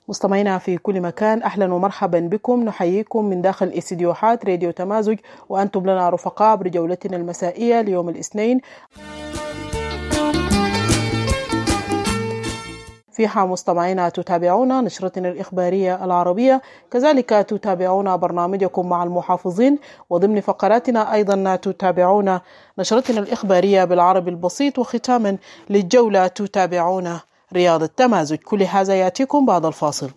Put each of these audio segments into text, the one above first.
مستمعينا في كل مكان، أهلا ومرحبا بكم. نحييكم من داخل استديوهات راديو تمازج، وأنتم لنا رفقاء بجولتنا المسائية ليوم الاثنين. فيها مستمعينا تتابعون نشرتنا الإخبارية العربية، كذلك تتابعون برنامجكم مع المحافظين، وضمن فقراتنا أيضا تتابعون نشرتنا الإخبارية بالعربي البسيط، وختاما للجولة تتابعون رياض التمازج. كل هذا يأتيكم بعد الفاصل.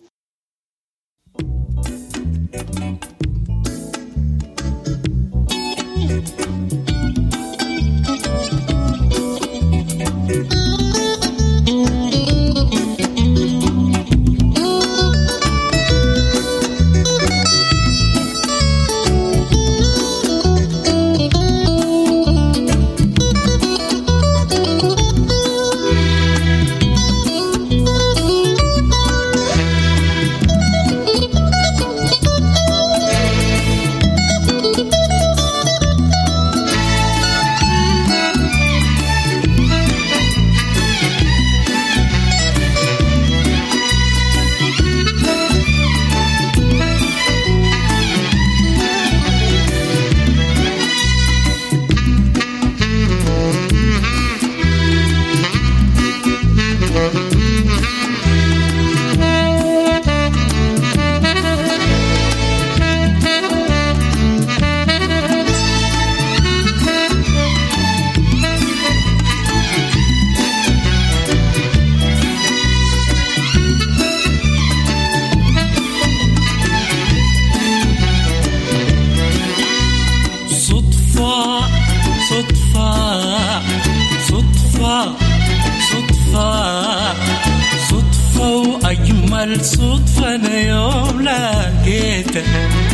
صدفة أنا يوم لقيتك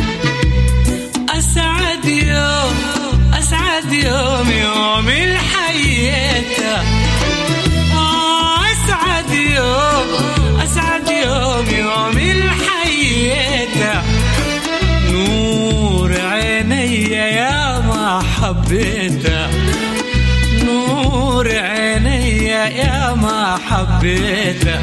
أسعد يوم يوم الحياة، أسعد يوم الحياة. نور عيني يا ما حبيتك، نور عيني يا ما حبيتك.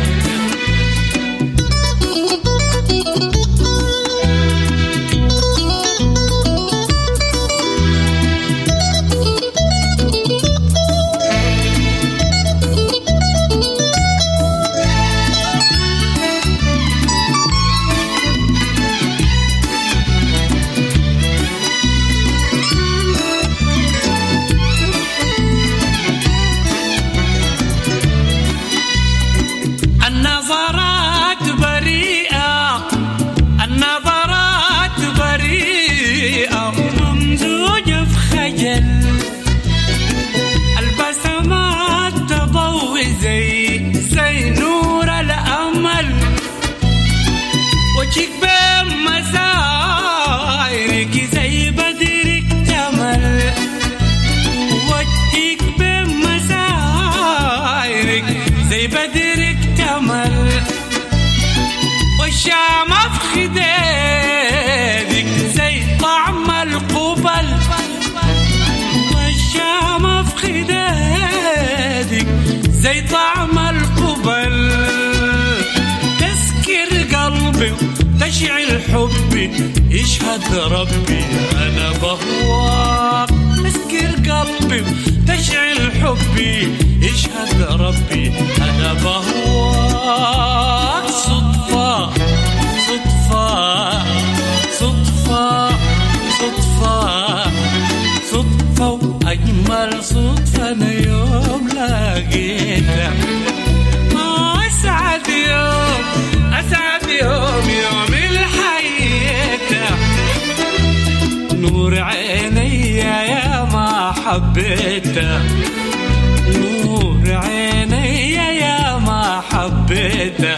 زي طعم القبل تسكر قلبي تشعل حبي، يشهد ربي أنا بهواك. تسكر قلبي تشعل حبي، يشهد ربي أنا بهواك. صدفة صدفة صدفة صدفة صدفة وأجمل صدفة أنا يوم لقيتك. أسعد يوم الحياة. نور عيني يا ما حبيتك، نور عيني يا ما حبيتك.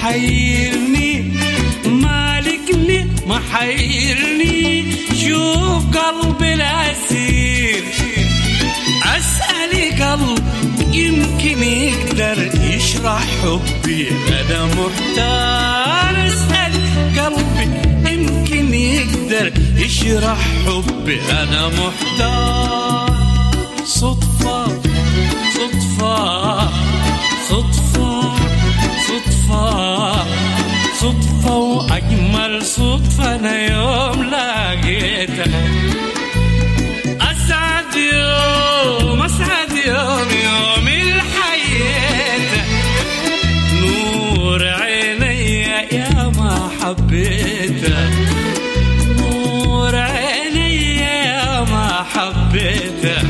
محيرني مالكني محيرني شوف قلبي الأسير أسألي قلب يمكن يقدر يشرح حبي أنا محتار أسأل قلبي يمكن يقدر يشرح حبي أنا محتار صدفة صدفة صدفة صدفة صدفة وأجمل صدفة أنا يوم لقيتك أسعد يوم أسعد يوم يوم الحياة نور عيني يا ما حبيتك نور عيني يا ما حبيتك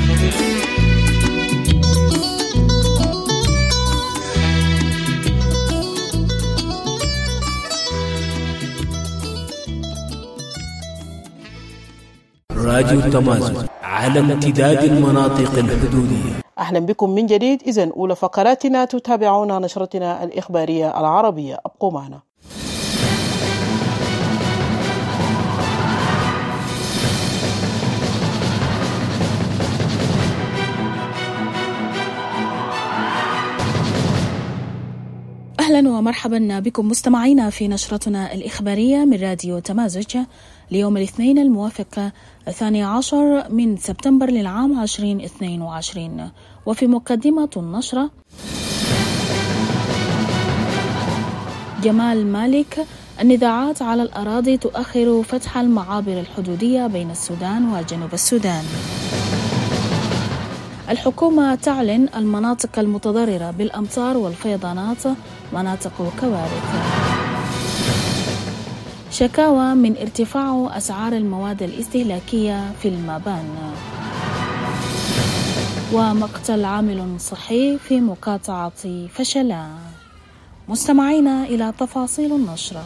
راديو تمازن على امتداد المناطق الحدودية. أهلا بكم من جديد. إذن أولى فقراتنا تتابعون نشرتنا الإخبارية العربية، أبقوا معنا. أهلا ومرحبا بكم مستمعينا في نشرتنا الإخبارية من راديو تمازج ليوم الاثنين الموافق 12 من سبتمبر للعام 2022. وفي مقدمة النشرة: جمال مالك: النزاعات على الأراضي تؤخر فتح المعابر الحدودية بين السودان وجنوب السودان. الحكومة تعلن المناطق المتضررة بالأمطار والفيضانات مناطق كوارث. شكاوى من ارتفاع أسعار المواد الاستهلاكية في المبان. ومقتل عامل صحي في مقاطعة فشلا. مستمعينا إلى تفاصيل النشرة.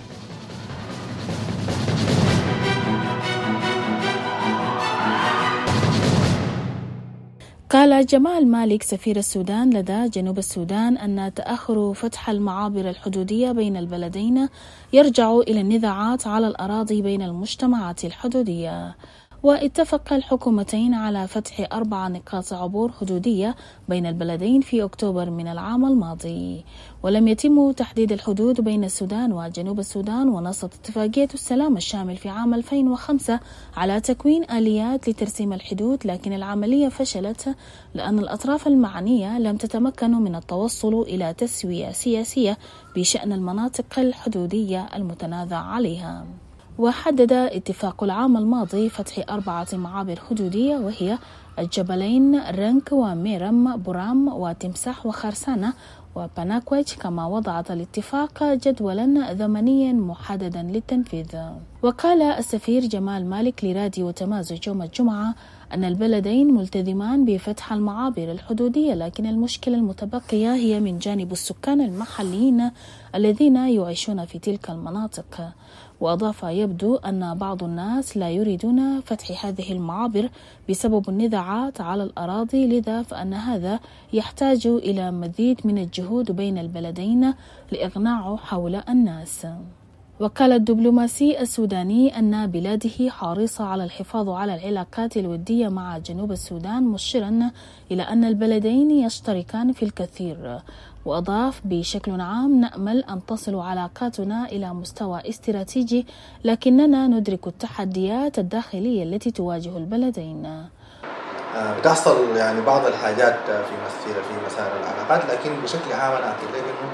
قال جمال مالك سفير السودان لدى جنوب السودان أن تأخر فتح المعابر الحدودية بين البلدين يرجع إلى النزاعات على الأراضي بين المجتمعات الحدودية. واتفق الحكومتين على فتح 4 نقاط عبور حدودية بين البلدين في أكتوبر من العام الماضي، ولم يتم تحديد الحدود بين السودان وجنوب السودان. ونصت اتفاقية السلام الشامل في عام 2005 على تكوين آليات لترسيم الحدود، لكن العملية فشلت لأن الأطراف المعنية لم تتمكن من التوصل إلى تسوية سياسية بشأن المناطق الحدودية المتنازع عليها. وحدد اتفاق العام الماضي فتح 4 معابر حدودية، وهي الجبلين رنك وميرم برام وتمسح وخرسانة وبناكويتش، كما وضعت الاتفاق جدولا زمنيا محددا للتنفيذ. وقال السفير جمال مالك لراديو تمازج يوم الجمعة أن البلدين ملتزمان بفتح المعابر الحدودية، لكن المشكلة المتبقية هي من جانب السكان المحليين الذين يعيشون في تلك المناطق. وأضاف: يبدو أن بعض الناس لا يريدون فتح هذه المعابر بسبب النزاعات على الأراضي، لذا فأن هذا يحتاج إلى مزيد من الجهود بين البلدين لإقناع حول الناس. وقال الدبلوماسي السوداني أن بلاده حريصة على الحفاظ على العلاقات الودية مع جنوب السودان، مشيرا إلى أن البلدين يشتركان في الكثير. وأضاف: بشكل عام نأمل أن تصل علاقاتنا إلى مستوى استراتيجي، لكننا ندرك التحديات الداخلية التي تواجه البلدين. بتحصل يعني بعض الحاجات في مسار العلاقات، لكن بشكل عام أنا أعتقد إنه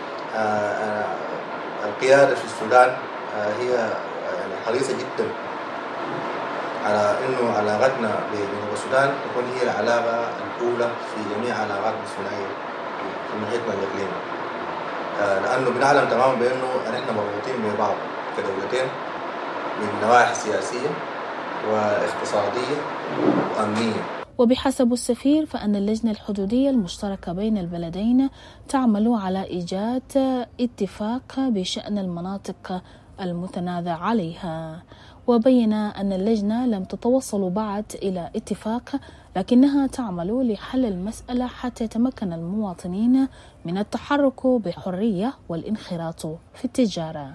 القيادة في السودان هي يعني حريصة جدا على إنه علاقتنا بجنوب السودان تكون هي العلاقة الأولى في جميع علاقاتنا الثنائية في محيطنا الإقليمي، لأنه بنعلم تماما بأنه نحن مربوطين ببعض كدولتين من نواحي سياسية واقتصادية وأمنية. وبحسب السفير فإن اللجنة الحدودية المشتركة بين البلدين تعمل على إيجاد اتفاق بشأن المناطق المتنازع عليها. وبين أن اللجنة لم تتوصل بعد إلى اتفاق، لكنها تعمل لحل المسألة حتى يتمكن المواطنين من التحرك بحرية والانخراط في التجارة.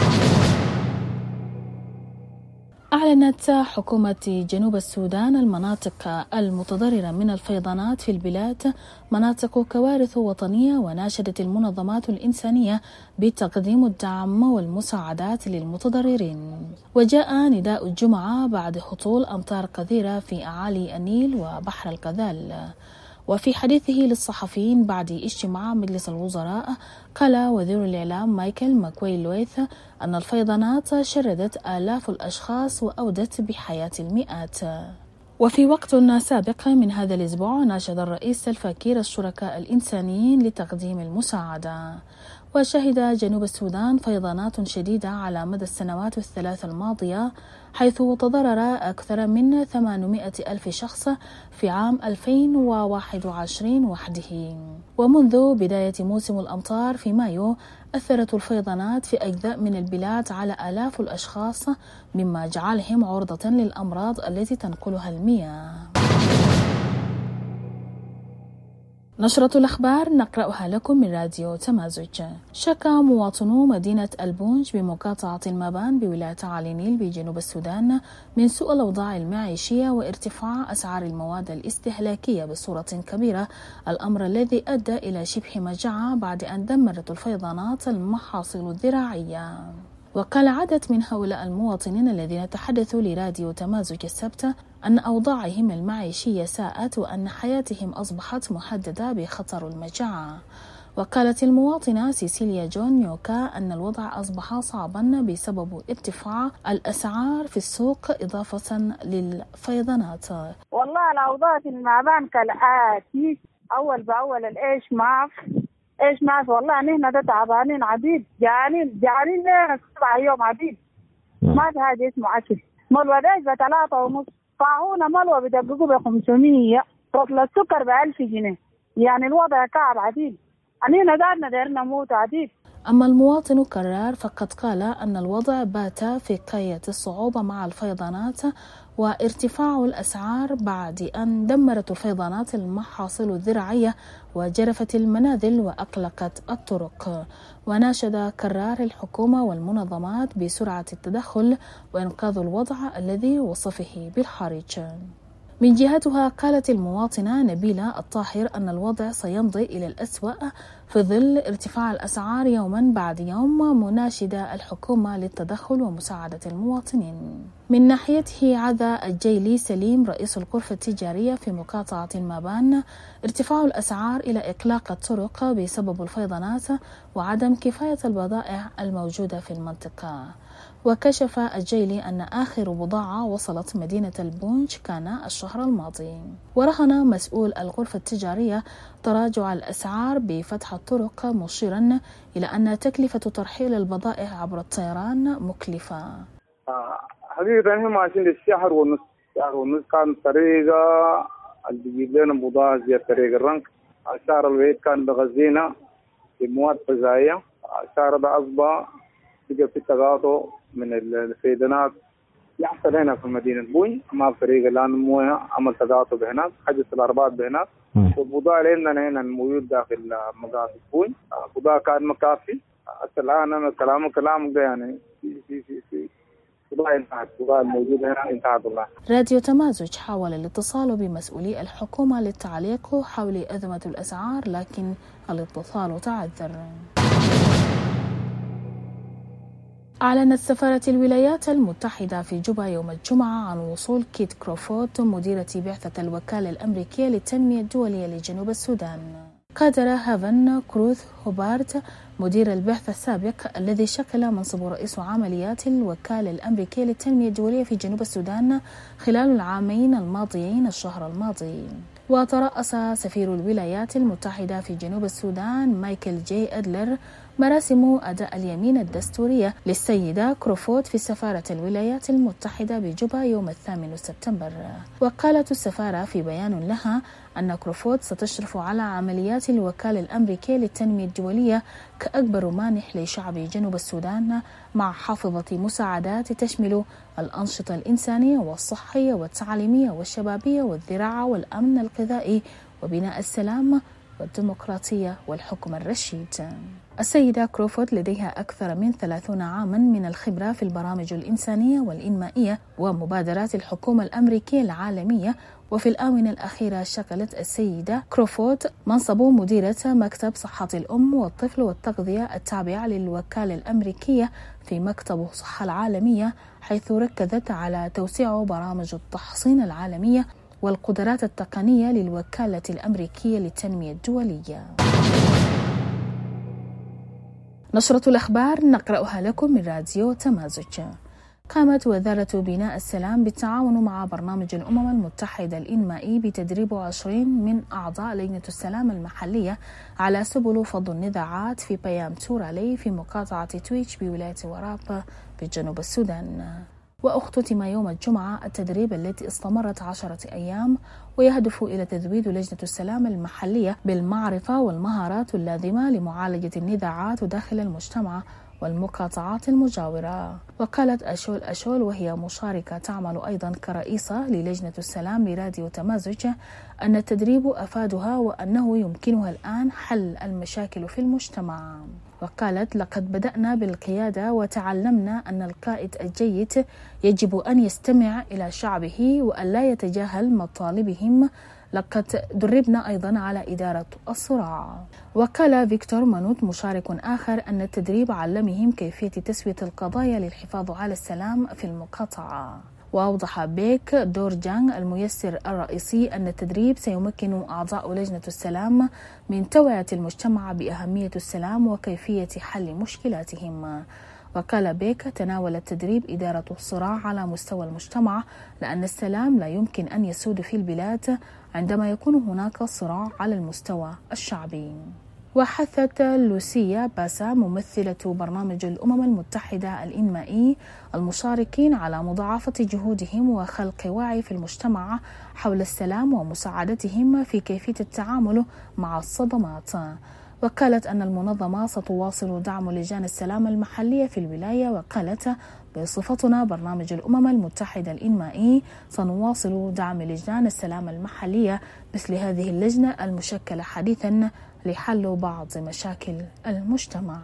أعلنت حكومة جنوب السودان المناطق المتضررة من الفيضانات في البلاد مناطق كوارث وطنية، وناشدت المنظمات الإنسانية بتقديم الدعم والمساعدات للمتضررين. وجاء نداء الجمعة بعد هطول أمطار غزيرة في أعالي النيل وبحر الغزال. وفي حديثه للصحفيين بعد اجتماع مجلس الوزراء، قال وزير الإعلام مايكل ماكوي لويث أن الفيضانات شردت آلاف الأشخاص وأودت بحياة المئات. وفي وقت سابق من هذا الأسبوع ناشد الرئيس سلفا كير الشركاء الإنسانيين لتقديم المساعدة. وشهد جنوب السودان فيضانات شديدة على مدى السنوات الثلاث الماضية، حيث تضرر أكثر من 800 ألف شخص في عام 2021 وحده. ومنذ بداية موسم الأمطار في مايو أثرت الفيضانات في أجزاء من البلاد على آلاف الأشخاص، مما جعلهم عرضة للأمراض التي تنقلها المياه. نشرة الأخبار نقرأها لكم من راديو تمازج. شكى مواطنو مدينة البونج بمقاطعة المابان بولاية علي نيل بجنوب السودان من سوء الأوضاع المعيشية وارتفاع أسعار المواد الاستهلاكية بصورة كبيرة، الأمر الذي أدى إلى شبه مجاعة بعد أن دمرت الفيضانات المحاصيل الزراعية. وقال عدد من هؤلاء المواطنين الذين تحدثوا لراديو تمازج السبت أن أوضاعهم المعيشية ساءت وأن حياتهم أصبحت مهددة بخطر المجاعة. وقالت المواطنة سيسيليا جون يوكا أن الوضع أصبح صعبا بسبب ارتفاع الأسعار في السوق إضافة للفيضانات. والله الأوضاع في المعبان كالآتي: أول بأول الإيش معف والله نحن ده تعبانين عديد، جعانين لنا 7 يوم عديد، ما في حاجة اسمه أكل. ملوى دايش ب3.5، طاعونة ملوى بدققوا ب500، رطل السكر ب1000 جنيه، يعني الوضع كعب عديد، أنينا قاعدنا داير نموت عديد. أما المواطن كرار فقد قال أن الوضع بات في غاية الصعوبة مع الفيضانات وارتفاع الأسعار بعد أن دمرت الفيضانات المحاصيل الزراعية وجرفت المنازل وأقلقت الطرق. وناشد كرار الحكومة والمنظمات بسرعة التدخل وإنقاذ الوضع الذي وصفه بالحرج. من جهتها قالت المواطنة نبيلة الطاهر أن الوضع سيمضي إلى الأسوأ في ظل ارتفاع الأسعار يوما بعد يوم، مناشدة الحكومة للتدخل ومساعدة المواطنين. من ناحيته عزى الجيلي سليم رئيس الغرفة التجارية في مقاطعة المابان ارتفاع الأسعار إلى إغلاق الطرق بسبب الفيضانات وعدم كفاية البضائع الموجودة في المنطقة. وكشف الجيلي أن آخر بضاعة وصلت مدينة البونج كان الشهر الماضي. ورهن مسؤول الغرفة التجارية تراجع الأسعار بفتح الطرق، مشيرا إلى أن تكلفة ترحيل البضائع عبر الطيران مكلفة. حقيقة احنا ماشيين للشهر ونص، كان طريقة اللي بيجيب لنا بضاعة زي طريق الرنك. الشهر الوحيد كان بغزينا بمواد غذائية، الشهر ده أصبح بقى في تقاطع من الفيضانات يحصل هنا في مدينة بونج، ما فريق الآن مويه عمل تقاطع بهناك، حجز الأرباط بهناك، والبضاعة اللي هنا الموجود داخل مقاطع بونج بضاعة كان مكافي. حتى الآن أنا كلامك ده يعني في بضاعة انتهت، بضاعة الموجودة هنا انتهت والله. راديو تمازج حاول الاتصال بمسؤولي الحكومة للتعليق حول أزمة الأسعار، لكن الاتصال تعذر. أعلنت سفارة الولايات المتحدة في جوبا يوم الجمعة عن وصول كيت كروفورد مديرة بعثة الوكالة الأمريكية للتنمية الدولية لجنوب السودان. قادر هافن كروث هوبارت مدير البعثة السابق الذي شكل منصب رئيس عمليات الوكالة الأمريكية للتنمية الدولية في جنوب السودان خلال العامين الماضيين الشهر الماضي. وترأس سفير الولايات المتحدة في جنوب السودان مايكل جي أدلر مراسم أداء اليمين الدستورية للسيدة كروفورد في سفارة الولايات المتحدة بجوبا يوم 8 سبتمبر. وقالت السفارة في بيان لها أن كروفورد ستشرف على عمليات الوكالة الأمريكية للتنمية الدولية كأكبر مانح لشعب جنوب السودان، مع حافظة مساعدات تشمل الأنشطة الإنسانية والصحية والتعليمية والشبابية والزراعة والأمن الغذائي وبناء السلام والديمقراطية والحكم الرشيد. السيدة كروفورد لديها أكثر من 30 عاما من الخبرة في البرامج الإنسانية والإنمائية ومبادرات الحكومة الأمريكية العالمية، وفي الآونة الأخيرة شكلت السيدة كروفورد منصب مديرة مكتب صحة الأم والطفل والتغذية التابعة للوكالة الأمريكية في مكتب الصحة العالمية، حيث ركزت على توسيع برامج التحصين العالمية والقدرات التقنية للوكالة الأمريكية للتنمية الدولية. نشرة الأخبار نقرأها لكم من راديو تمازج. قامت وزارة بناء السلام بالتعاون مع برنامج الأمم المتحدة الإنمائي بتدريب 20 من أعضاء لجنة السلام المحلية على سبل فض النزاعات في بيام تورالي في مقاطعة تويتش بولاية وراب بجنوب السودان. واختتم يوم الجمعة التدريب التي استمرت 10 أيام، ويهدف إلى تزويد لجنة السلام المحلية بالمعرفة والمهارات اللازمة لمعالجة النزاعات داخل المجتمع والمقاطعات المجاورة. وقالت أشول وهي مشاركة تعمل أيضا كرئيسة للجنة السلام لراديو تمازج أن التدريب أفادها وأنه يمكنها الآن حل المشاكل في المجتمع. وقالت لقد بدأنا بالقيادة وتعلمنا أن القائد الجيد يجب أن يستمع إلى شعبه وأن لا يتجاهل مطالبهم. لقد دربنا أيضا على إدارة الصراع. وقال فيكتور مانوت مشارك آخر أن التدريب علمهم كيفية تسوية القضايا للحفاظ على السلام في المقاطعة. وأوضح بيك دورجانغ الميسر الرئيسي أن التدريب سيمكن أعضاء لجنة السلام من توعية المجتمع بأهمية السلام وكيفية حل مشكلاتهم. وقال بيك تناول التدريب إدارة الصراع على مستوى المجتمع، لأن السلام لا يمكن أن يسود في البلاد عندما يكون هناك صراع على المستوى الشعبي. وحثت لوسيا باسا ممثلة برنامج الأمم المتحدة الإنمائي المشاركين على مضاعفة جهودهم وخلق وعي في المجتمع حول السلام ومساعدتهم في كيفية التعامل مع الصدمات. وقالت أن المنظمة ستواصل دعم لجان السلام المحلية في الولاية، وقالت بصفتنا برنامج الأمم المتحدة الإنمائي سنواصل دعم لجان السلام المحلية مثل هذه اللجنة المشكلة حديثا لحل بعض مشاكل المجتمع.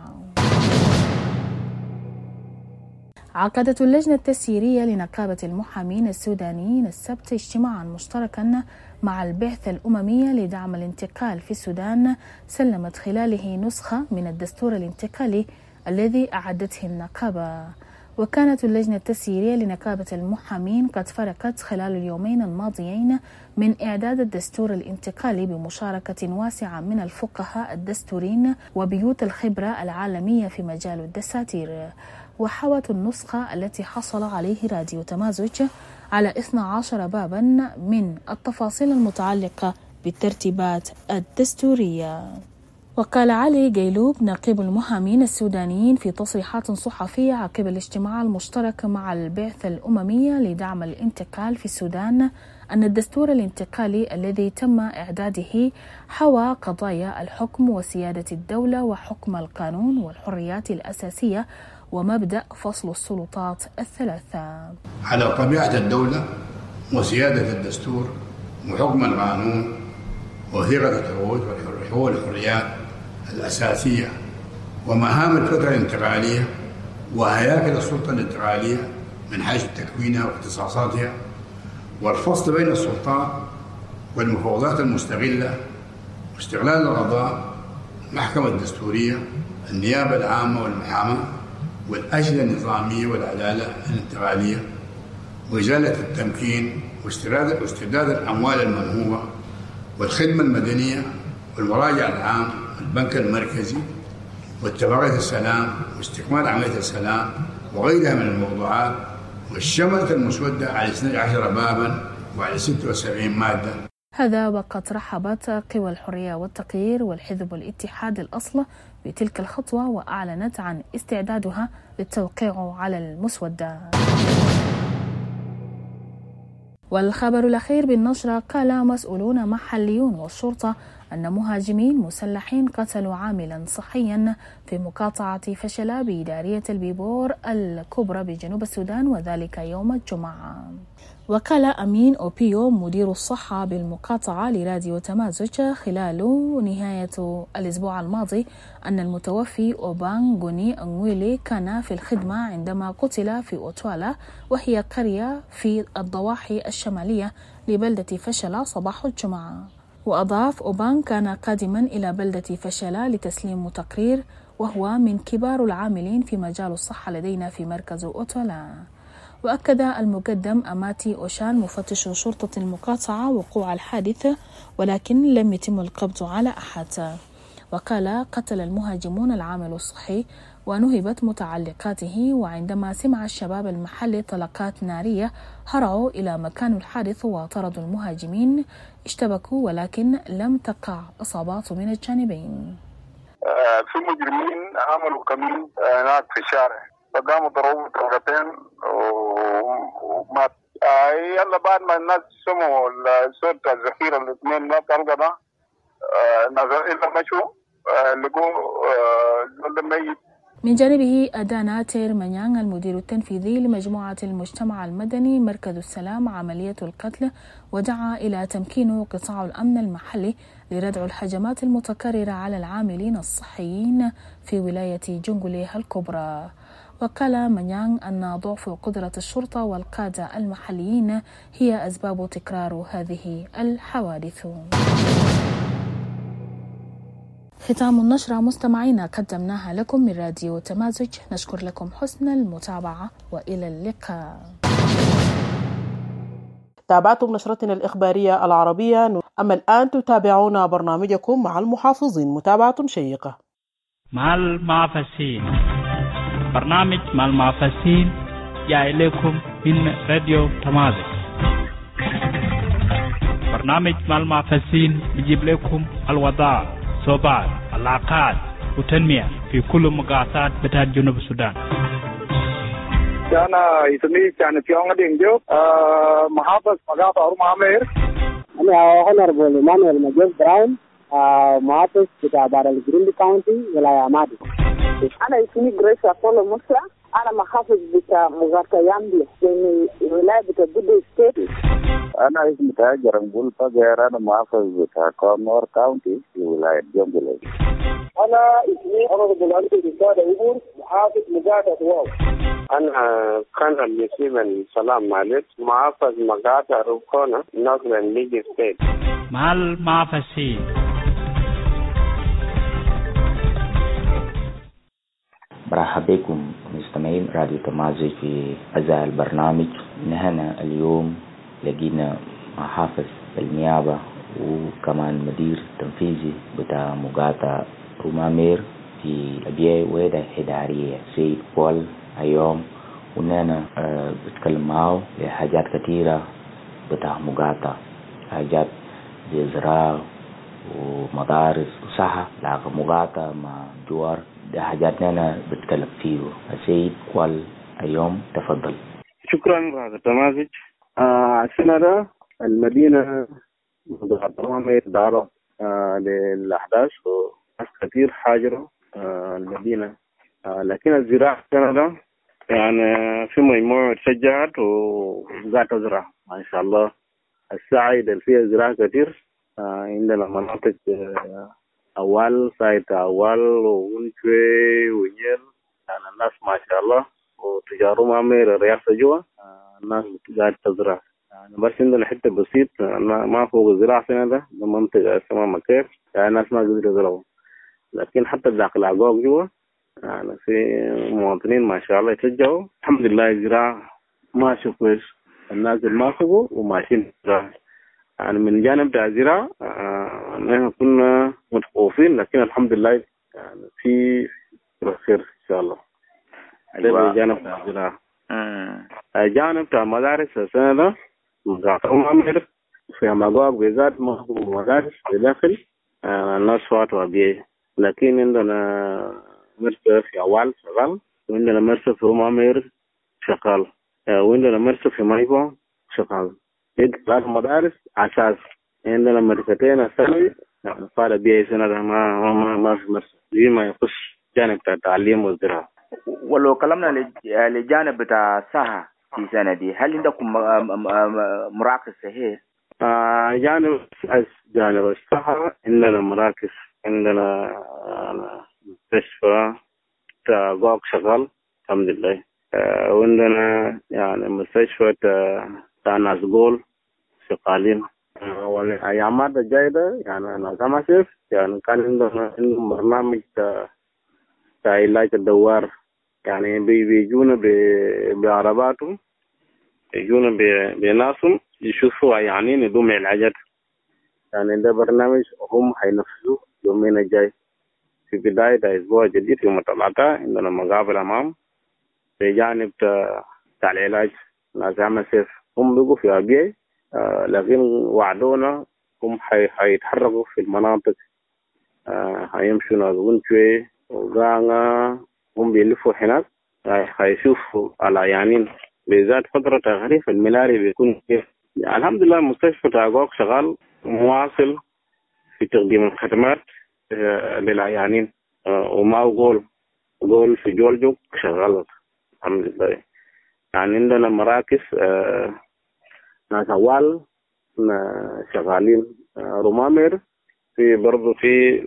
عقدت اللجنة التسييرية لنقابة المحامين السودانيين السبت اجتماعا مشتركا مع البعثة الأممية لدعم الانتقال في السودان، سلمت خلاله نسخة من الدستور الانتقالي الذي أعدته النقابة. وكانت اللجنة التسييرية لنقابة المحامين قد فرقت خلال اليومين الماضيين من إعداد الدستور الانتقالي بمشاركة واسعة من الفقهاء الدستوريين وبيوت الخبرة العالمية في مجال الدساتير. وحوت النسخة التي حصل عليه راديو تمازج على 12 بابا من التفاصيل المتعلقة بالترتيبات الدستورية. وقال علي جيلوب نقيب المحامين السودانيين في تصريحات صحفية عقب الاجتماع المشترك مع البعثة الأممية لدعم الانتقال في السودان أن الدستور الانتقالي الذي تم إعداده حوى قضايا الحكم وسيادة الدولة وحكم القانون والحريات الأساسية ومبدأ فصل السلطات الثلاثة على طبيعة الدولة وسيادة الدستور وحكم القانون وثيقة الحقوق والحريات الأساسية ومهام الفترة الانتقالية وهياكل السلطة الانتقالية من حيث تكوينها واختصاصاتها والفصل بين السلطات والمفوضات المستقلة واستقلال القضاء، المحكمة الدستورية، النيابة العامة والمحاماة والأجهزة النظامية والعدالة الانتقالية وإزالة التمكين واسترداد الأموال المنهوبة والخدمة المدنية والمراجع العام والبنك المركزي واتفاقية السلام واستكمال عملية السلام وغيرها من الموضوعات، والشملت المسودة على 12 بابا وعلى 76 مادة. هذا وقد رحبت قوى الحرية والتغيير والحزب والاتحاد الأصل بتلك الخطوة، وأعلنت عن استعدادها للتوقيع على المسودة. والخبر الأخير بالنشرة: قال مسؤولون محليون والشرطة أن مهاجمين مسلحين قتلوا عاملا صحيا في مقاطعة فشلة بإدارية البيبور الكبرى بجنوب السودان، وذلك يوم الجمعة. وقال أمين أوبيو مدير الصحة بالمقاطعة لراديو تمازج خلال نهاية الأسبوع الماضي أن المتوفي أوبانغوني أنويلي كان في الخدمة عندما قتل في أوتوالا، وهي قرية في الضواحي الشمالية لبلدة فشلة صباح الجمعة. وأضاف: أوبان كان قادما إلى بلدة فشلة لتسليم تقرير، وهو من كبار العاملين في مجال الصحة لدينا في مركز أوتوالا. وأكد المقدم أماتي أوشان مفتش شرطة المقاطعة وقوع الحادث، ولكن لم يتم القبض على أحد. وقال: قتل المهاجمون العامل الصحي ونهبت متعلقاته، وعندما سمع الشباب المحلي طلقات نارية هرعوا إلى مكان الحادث وطردوا المهاجمين، اشتبكوا ولكن لم تقع إصابات من الجانبين. في مجرمين عملوا كمين هناك في الشارع، فقاموا ضربوا طلقتين ومات. يلا بعد ما الناس سمعوا صوت الزفير الاثنين ما طلقة ده إلا مشوا لقوا ميت. من جانبه أدى ناتر منيان المدير التنفيذي لمجموعة المجتمع المدني مركز السلام عملية القتل، ودعا إلى تمكين قطاع الأمن المحلي لردع الهجمات المتكررة على العاملين الصحيين في ولاية جنجولي الكبرى. وقال منيان أن ضعف قدرة الشرطة والقادة المحليين هي أسباب تكرار هذه الحوادث. ختام النشرة مستمعينا قدمناها لكم من راديو تمازج، نشكر لكم حسن المتابعة وإلى اللقاء. تابعتم نشرتنا الإخبارية العربية، أما الآن تتابعون برنامجكم مع المحافظين. متابعة شيقة مع المعفسين. برنامج مع المعفسين جاء إليكم من راديو تمازج. برنامج مع المعفسين يجيب لكم الوضع، صوبات، العلاقات وتنمية في كل مقاطعات بتاعت جنوب السودان. أنا اسمي كان في يوم دينجو محافظ مقاطعة أورمامير. أنا هونربل مانويل ماجيل براون محافظ بتاع بارل جريندي كاونتي ولاية مادي. أنا اسمي جريس أبولو موسى، أنا محافظ بتاع مغاركة يامبي في ولاية بتاع بودي ستيت. أنا اسمي تاجر نقول فجأة، أنا محافظ بتاع كونور كاونتي في ولاية جنجولي. أنا اسمي هونربل أنتي رسالة أبور محافظ مقاطعة واو. أنا كان يسيم سلام مالك محافظ مقاطعة روكونا نورثرن ليج ستيت. مع المعفسين. مرحبا بكم مستمعين راديو تمازج في هذا البرنامج. نحن اليوم لقينا محافظ النيابة وكمان مدير تنفيذي بتاع مقاطعة رومامير في أبيع ويدا إدارية سيد بول اليوم، ونحن بتكلم معه لحاجات كثيرة بتاع مقاطعة، حاجات زي زراعة ومدارس وصحة، لكن مقاطعة مع جوار ده حاجات أنا بتكلم فيه. السيد بول اليوم تفضل. شكرا راديو تمازج. السنة المدينة رومامير دارت للأحداث وناس كثير حاجروا المدينة، لكن الزراعة السنة يعني في مجموعة شجعت وقاعد تزرع ما شاء الله. الساعة اللي فيها زراعة كثير، عندنا مناطق أول سايت أول وونشوي ونيل، يعني الناس ما شاء الله وتجار رومامير رياسة جوا الناس قاعد تزرع، يعني بس عندنا حتة بسيط ما فوق الزراعة سنة ده منطقة اسمها مكيف، يعني الناس ما قدروا يزرعوا، لكن حتى داخل العقوق جوا يعني في مواطنين ما شاء الله يتشجعوا. الحمد لله الزراعة ماشي كويس، الناس اللي ما فوقوا وماشيين زراعة. يعني من جانب بتاع الزراعة نحن كنا متخوفين، لكن الحمد لله يعني في خير إن شاء الله. هذا جانب بتاع الزراعة. جانب بتاع المدارس السنة ده مقاطعة رومامير في مقاق بالذات مدارس بداخل الناس فاتوا بيه، لكن عندنا مرسى في أول شغال، وعندنا مرسى في رومامير شغال، وعندنا مرسى في مايبو شغال. ثلاث مدارس أساس. عندنا مركزين الثانوي قال بيه سنة ما في مرسى دي ما يخش جانب التعليم والزراعة. ولو كلامنا لجانب بتاع الصحة في سنة دي، هل عندكم مراكز صحية؟ جانب الصحة عندنا مراكز، عندنا مستشفى تاقوق شغال الحمد لله، وعندنا يعني مستشفى تاع ناس قول شغالين. والأيامات الجاية يعني أنا كما شايف يعني كان عندهم برنامج تاع علاج الدوار، يعني بيجونا بعرباتهم، يجونا بناسهم يشوفوا عيانين يدوم علاجات. يعني ده برنامج هم هينفذوه يومين الجاي في بداية الأسبوع الجديد يوم الثلاثاء. عندنا مقابل أمام بجانب تاع العلاج. ناس عمل سيف هم بيقوا في أبيع، لكن وعدونا هم هيتحركوا في المناطق، هيمشوا ناس ونشوي وغانا، هم بيلفوا هناك هيشوفوا العيانين بالذات فترة تغريف الملاري بيكون كيف. الحمد لله مستشفى تاقوق شغال مواصل في تقديم الخدمات للعيانين، وما قول في جولجوك شغال الحمد لله. يعني عندنا مراكز ناس أول شغالين. رومامير في برضو في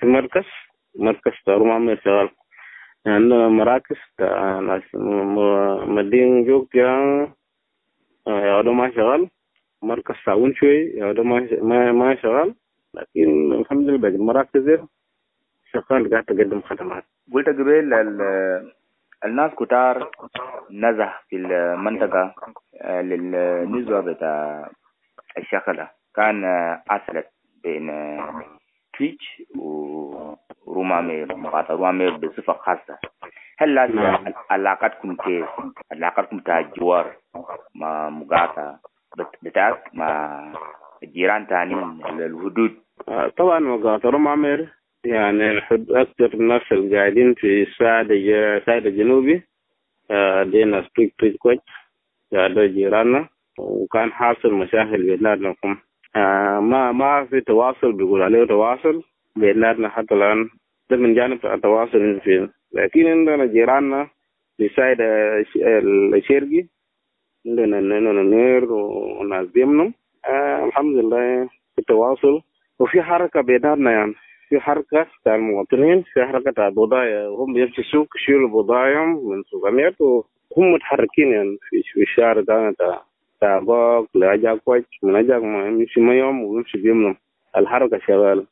مركز رومامير شغال. عندنا مراكز ناس مدين جوك يا ما شغال، مركز ساون شوي يا ما شغال، لكن الحمد لله باقي المراكز شغال قاعد تقدم خدمات. قلت قبل الناس كتار نزح في المنطقة للنسبة بتاع الشغلة كان أسلت بين تريتش ورومامير، مقاطع رومامير بصفة خاصة. هل علاقتكم كيف؟ علاقتكم بتاع الجوار مع مقاطع بتاعك مع الجيران تانيين الحدود؟ طبعا مقاطع رومامير يعني أكثر الناس اللي قاعدين في الساعد الجنوبي دي ناس تريك كويس قاعدوا جيراننا، وكان حاصل مشاكل بيناتنا. ما في تواصل بيقول عليه تواصل بيناتنا حتى الآن، ده من جانب التواصل فيه. لكن عندنا جيراننا في ساعد الشرقي عندنا نير وناس بيمنهم، الحمد لله في تواصل وفي حركة بيناتنا. يعني في حركة تاع المواطنين، في حركة تاع البضايع، هم بيمشوا السوق يشيلوا بضايعهم من سوبرماركت وهم متحركين يعني في الشارع تاع باق لأجاك كويس من أجاك ما يمشي ما يوم ويمشي بيمنهم. الحركة شغال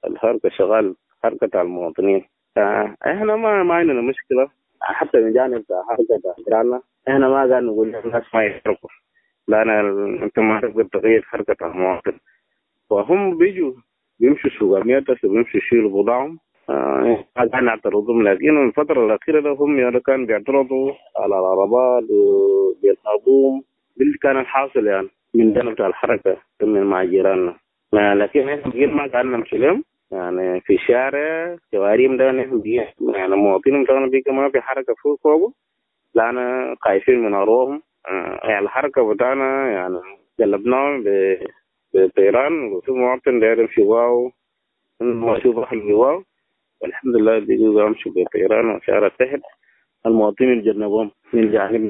حركة تاع المواطنين. احنا ما عندنا مشكلة حتى من جانب حركة تاع جيراننا. احنا ما قاعد نقول الناس ما يحركوا، لأن انت ما تقدر تغير حركة المواطن، وهم بيمشوا سوبرماركت بيمشوا يشيلوا بضاعهم. قاعد نعترضهم، لكن الفترة الأخيرة ده هم يعني كانوا بيعترضوا على العربات وبيرهبوهم باللي كان الحاصل يعني من جانب الحركة من مع جيراننا. لكن احنا ما قاعدين نمشي لهم يعني في الشارع جواريم ده يعني مواطنين بتاعنا بيجي ما في حركة فوقه، لأن خايفين من أرواحهم. يعني الحركة بتاعنا يعني جلبناهم بطيران، وفي مواطن داير يمشي واو ما يشوف أهل واو، والحمد لله بيجوا يمشوا بطيران وشارع تحت المواطنين يتجنبهم من جانب.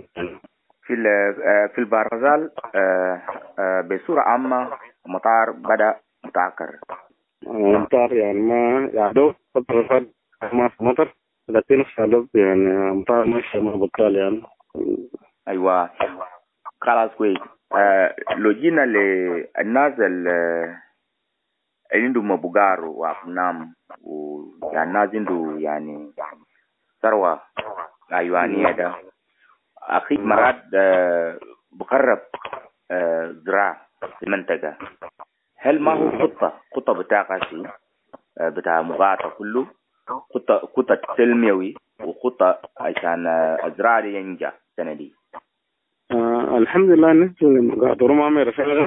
في البرغزال بصورة عامة المطار بدأ متعكر. المطار يعني ما يعدو فترة ما في مطر، لكن السبب يعني المطار ماشي ما بطال يعني. أيوة خلاص كويس. لو جينا للناس اللي عندهم مبقار وأقنام ويعني الناس عنده يعني ثروة حيوانية ده أخير مرات بقرب زراعة في المنطقة. هل ما هو خطة بتاعك بتاع مقاطع كله، خطة تلميوي وخطة عشان الزراعة دي ينجح السنة دي؟ الحمد لله نحن مقاطع رومامير فعلا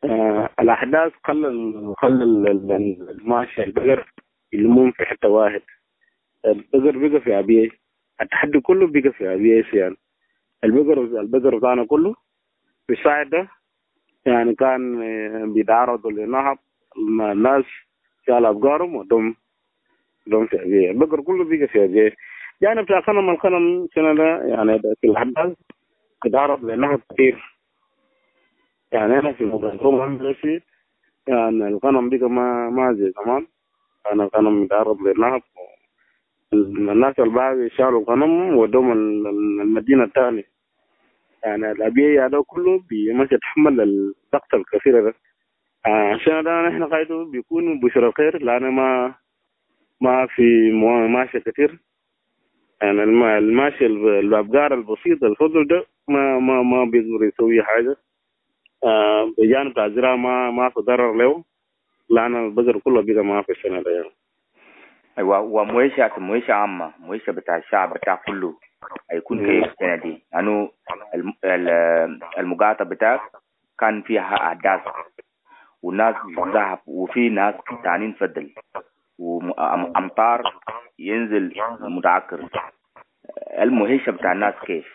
الأحداث خلى الماشي البقر يلمون في حتة واحد. البقر بقى في أبيع، التحدي كله بقى في أبيع يعني. البقر بتاعنا كله في الساعة ده يعني كان بيتعرضوا لنهب، الناس شال أبقارهم ودم في أبيع. البقر كله بقى في أبيع. يعني بتاع الخنم سنة ده يعني في الأحداث بيتعرض لنهب كتير. يعني أنا في الموضوع عندي يعني الغنم بقى ما زي زمان. أنا الغنم متعرض للنهب، الناس الباقي شالوا الغنم ودوم المدينة الثانية. يعني الأبيع هذا كله بيمشي يتحمل الضغط الكثير ده. عشان ده نحن قاعدوا بيكون بشرى الخير، لأن ما في ماشي كثير. يعني الماشي الأبقار البسيط الفضل ده ما بيقدر يسوي حاجة. بجانب بتاع الزراعة ما في ضرر له، لأن البقر كله بقى ما في السنة ده يعني. أيوة. ومويشة عامة، مويشة بتاع الشعب بتاع كله هيكون كيف السنة دي؟ لأنه المقاطعة بتاعك كان فيها أحداث والناس ذهب، وفي ناس تانيين فضل، وأمطار ينزل متعكر. المويشة بتاع الناس كيف؟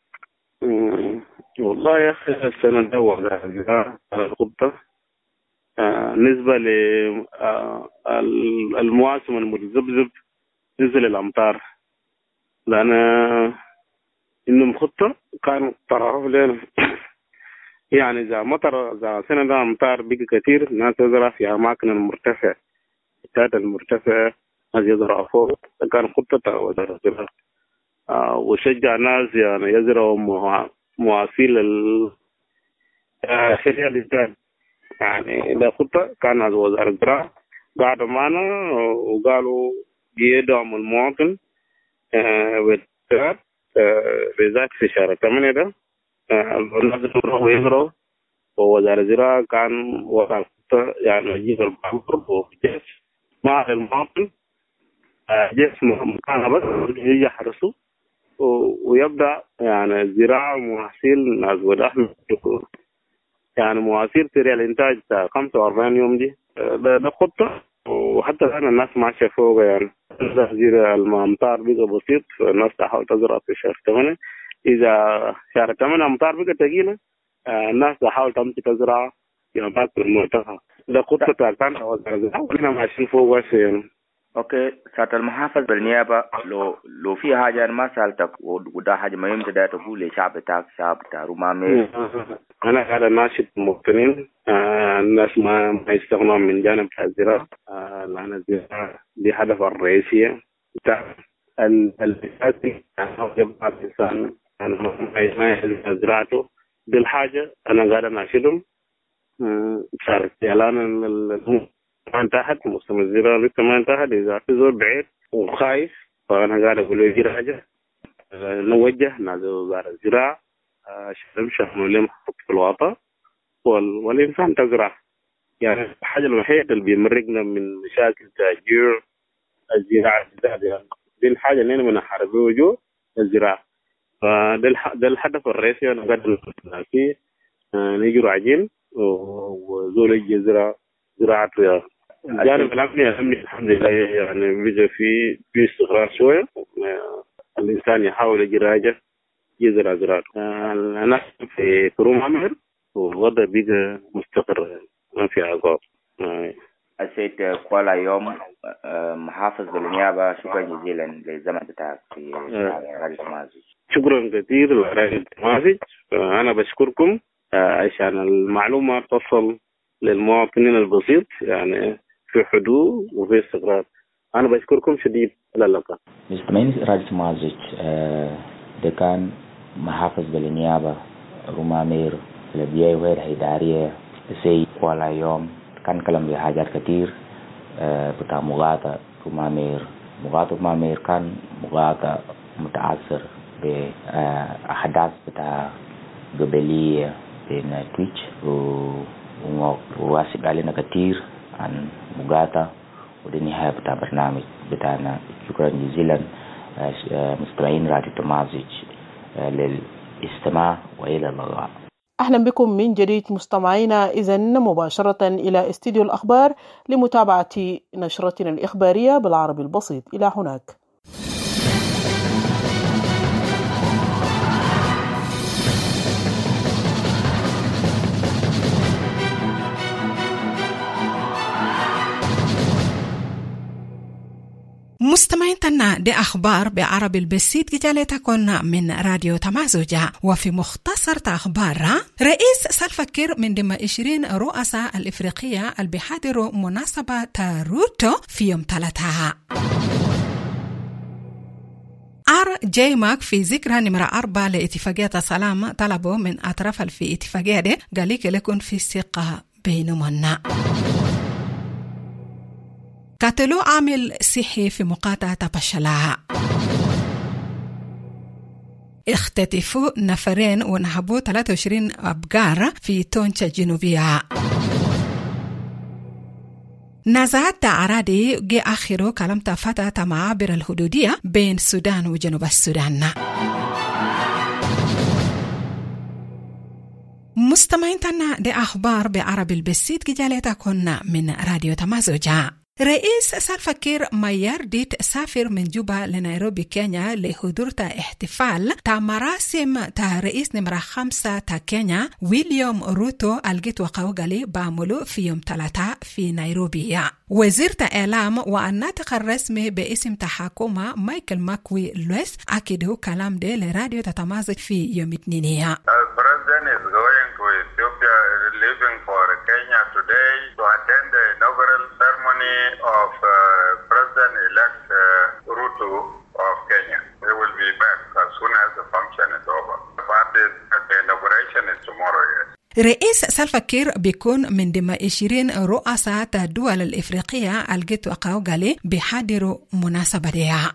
والله يا أخي السنة ده وضع على الخطة نسبة للمواسم المتذبذب نزل الأمطار، لأن إنهم خطة كان طرحوا لنا. يعني إذا مطر إذا سنة ده أمطار بقى كثير، الناس يزرع في أماكن المرتفعة، التات المرتفعة ناس يزرعوا فوق. كان خطة وزارة الزراعة وشجع الناس يعني يزرعوا مواسيل الشريعة الإنتاج. يعني ده خطة كان على وزارة الزراعة بعد معنا وقالوا بيدعموا المواطن بالتات بالذات في شهر 8 ده. الناس يروحوا يزرعوا، ووزارة الزراعة كان وضع خطة يعني يجيب البحر وجيش مع المواطن، جيش مكانها بس يجي يحرسوا ويبدأ يعني الزراعة محاصيل ناس وداخل يعني مواسير سريع الإنتاج 45 يوم دي. ده خطة، وحتى الآن الناس ماشية فوق. يعني تأثير الأمطار بقى بسيط، فالناس تحاول تزرع في شهر 8. إذا شهر 8 أمطار بقى ثقيلة، الناس تحاول تمشي تزرع في أماكن مرتفعة. ده خطة كان وزارة الزراعة وإحنا ماشيين فوق بس يعني. اوكي ساعة المحافظ بالنيابة لو في حاجة أنا ما سألتك وده حاجة مهمة تقدر تقول للشعب بتاعك، شعب بتاع رومامير. أنا قاعد ناشد المواطنين الناس ما يستغنوا من جانب الزراعة، لأن الزراعة دي هدف الرئيسية بتاع الأساسي. يبقى الإنسان ما يحل زراعته. دي الحاجة أنا قاعد ناشدهم. صارت إعلان ما انتهت، موسم الزراعة لسه ما انتهت. إذا في زول بعيد وخايف فأنا قاعد أقول له يجي حاجة نوجه نادي وزارة الزراعة شحنوا لهم في الوطن والإنسان تزرع. يعني الحاجة الوحيدة اللي بيمرقنا من مشاكل تأجير الزراعة يعني دي الحاجة اللي أنا بنحارب بوجوه الزراعة. فده الهدف الرئيسي أنا قاعد فيه. نيجي راجعين وزول يجي زراعة الجانب الأمني الحمد لله يعني بيجي في استقرار شوية. الإنسان يحاول يجي يزرع زراعته. أنا في رومامير والوضع بيجي مستقر ما في عقاب. السيد كوالا يوم محافظ بالنيابة، شكرا جزيلا للزمن بتاعك في راديو تمازج. شكرا كثير لراديو تمازج. أنا بشكركم عشان المعلومة تصل للمواطنين البسيط يعني في حدود وفي استقرار. أنا بشكركم شديد على اللقاء. مستمعين راديو تمازج، ده كان محافظ بالنيابة رومامير البيئة وغيرها إدارية السيد كوالا يوم. كان كلام بحاجات كتير بتاع مقاطع رومامير. مقاطع رومامير كان مقاطع متأثر بأحداث بتاع قبلية بين تويتش وواسب علينا كتير عن مقاطع ودي نهاية بتاع برنامج بتاعنا. شكرا جزيلا مستمعين راديو تمازج للاستماع وإلى اللقاء. أهلا بكم من جديد مستمعينا، إذن مباشرة إلى استديو الأخبار لمتابعة نشرتنا الإخبارية بالعربي البسيط. إلى هناك. مستمعين تنا دي أخبار بعربي البسيط جالتكن من راديو تمازوجة. وفي مختصر أخبار، رئيس سلفا كير من ضمن 20 رؤساء الإفريقية اللي بيحضروا مناسبة روتو في يوم 3. جيماك في ذكرى نمرة 4 لاتفاقية السلام طلبوا من أطراف في اتفاقية دي قاليك لكن في ثقة بينهما. قتلوا عامل صحي في مقاطعة بشلاها. اختطفوا نفرين ونهبوا 23 أبقار في تونشا الجنوبية. نزاعات أراضي جي آخره كلمة فتاة معابر الحدودية بين السودان وجنوب السودان. مستمعين تنا دي أخبار بعربي البسيط جالتكن من راديو تمازوجة. رئيس سلفا كير ما يردت سافر من جوبا لنيروبي كينيا لحضور احتفال مراسم رئيس نمرة 5 كينيا ويليام روتو الجيت وقوغالي بعملوا في يوم 3 في نيروبي. وزير الإعلام والناطق الرسمي باسم تحكومة مايكل ماكوي لويس أكدوا كلام ده لراديو تتمازج في يوم 2. President is going to Ethiopia, leaving for Kenya today to attend the inaugural ceremony of President-elect Ruto of Kenya. He will be back as soon as the function is over. But the inauguration is tomorrow. Yes. رئيس سلفا كير بيكون من ضمن 20 رؤساء الدول الإفريقية الجيت وقوغالي بيحضروا مناسبة ديها.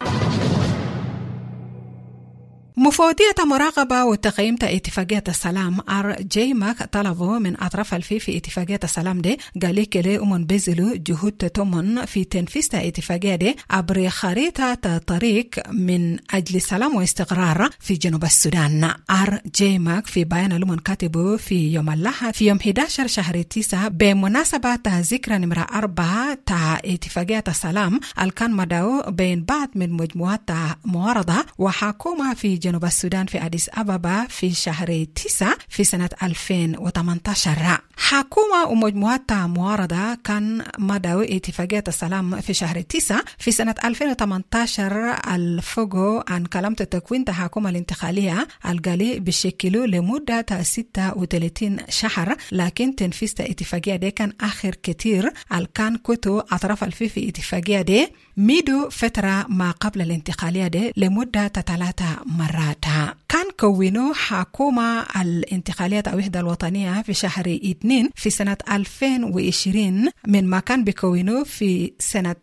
مفوضية مراقبة وتقييم اتفاقية السلام جيماك طلبوا من أطراف في اتفاقية السلام دي قالي كلي بذلوا جهود تتمن في تنفيذ اتفاقية دي عبر خريطة طريق من أجل السلام واستقرار في جنوب السودان. جيماك في بيان لمن كاتبوا في يوم الأحد في يوم 11 شهر 9 بمناسبة ذكرى نمرة 4 اتفاقية السلام الكان مدعو بين بعض من مجموعات معارضة وحكومة في جنوب السودان في أديس أبابا في شهر 9 في سنة 2018. حكومة ومجموعات معارضة كان مدعو اتفاقية السلام في شهر 9 في سنة 2018 الفوقو عن كلمة تكوين الحكومة الانتقالية القالي بشكله لمدة 36 شهر، لكن تنفيذ اتفاقية دي كان آخر كتير الكان كتو أطراف في اتفاقية دي ميدو فترة ما قبل الانتقالية دي لمدة 3 مرات. كان كونوا حكومة الانتقالية الوحدة الوطنية في شهر 2 في سنة 2020 من ما كان بيكونوا في سنة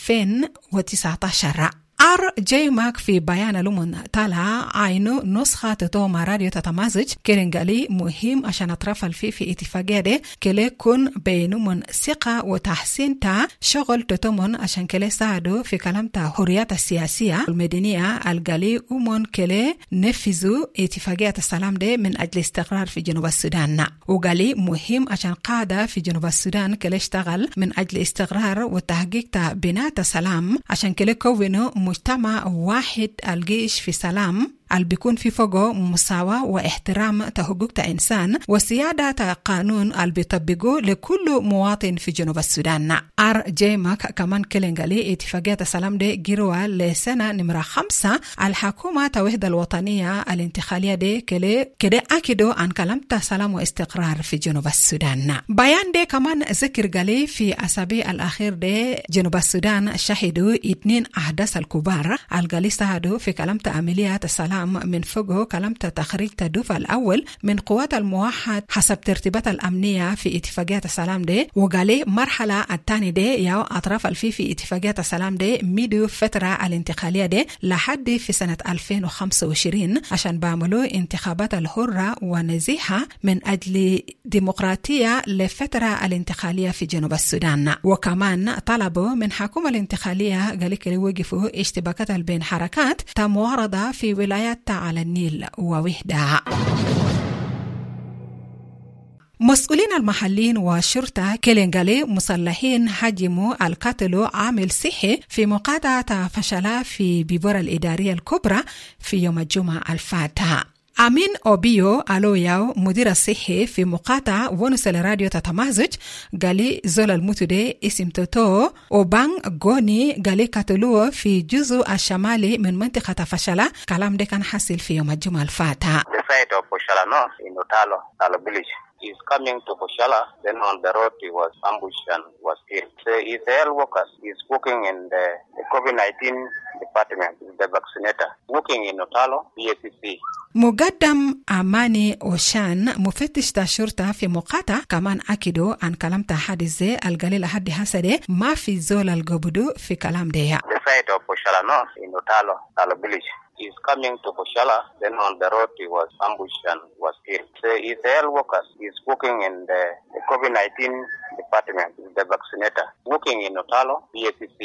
2019. جيماك في بيان لمن طلع عينو نسخة تتوم راديو تتمازج كرنجالي مهم عشان أطراف في اتفاقية دي كلي كون بينو من ثقة وتحسين تا شغل تتومن عشان كلي ساعدو في كلام تا حريات السياسية والمدنية الجالي ومن كلي نفذوا اتفاقية السلام دي من أجل استقرار في جنوب السودان. وقالي مهم عشان قادة في جنوب السودان كلي اشتغل من أجل استقرار وتحقيق تا بناء السلام عشان كلي كونوا مجتمع واحد الجيش في سلام اللي بيكون في فوقه مساواة واحترام حقوق الإنسان وسيادة قانون اللي بيطبقه لكل مواطن في جنوب السودان. جيماك كمان كلنجالي اتفاقية السلام دي جيروا لسنة نمرة 5 الحكومة الوحدة الوطنية الانتقالية دي كده أكدوا عن كلمة سلام واستقرار في جنوب السودان. بيان دي كمان ذكر قالي في أسابيع الأخير دي جنوب السودان شهدوا 2 أحداث الكبار القالي ساعدوا في كلمة عمليات السلام من فوقه كلمة تخريج الدفع الأول من قوات الموحد حسب ترتيبات الأمنية في اتفاقية السلام دي. وقالي مرحلة الثانية دي يا أطراف في اتفاقية السلام دي ميدو فترة الانتقالية دي لحد في سنة 2025 عشان بعملوا انتخابات الحرة ونزيهة من أجل ديمقراطية لفترة الانتقالية في جنوب السودان. وكمان طلبوا من حكومة الانتقالية قالي كلي وقفوا اشتباكات بين حركات معارضة في ولايات على النيل ووحدة. مسؤولين المحليين والشرطة كلينغالي مسلحين هاجموا القتل عامل صحي في مقاطعة فشلة في بيبورا الإدارية الكبرى في يوم الجمعة الفاتحة. أمين أوبيو ألوياو مدير الصحي في مقاطعة ونسل راديو تتمازج قالي زول المتودي اسم توتو وبان غوني قالي قتلوه في جزء الشمالي من منطقة فشلة. كلام ده كان حصل في يوم الجمعة الفاتحة. The site of Foshala North in Otalo, Talo village. He's coming to Foshala, then on the road he was ambushed and was killed. So he's a health worker. He's working in the COVID-19 department, the vaccinator, working in Otalo, BACC. مقدم أماني أوشان مفتش الشرطة في مقاطعة كمان أكدوا عن كلام حادث زي القليل حد حسده ما في زول القبضو في كلام ده. The site of Foshala North in Otalo, Talo village. He's coming to Foshala, then on the road he was ambushed and was killed. So he's a health worker. He's working in the COVID-19 department, the vaccinator, working in Otalo, BACC.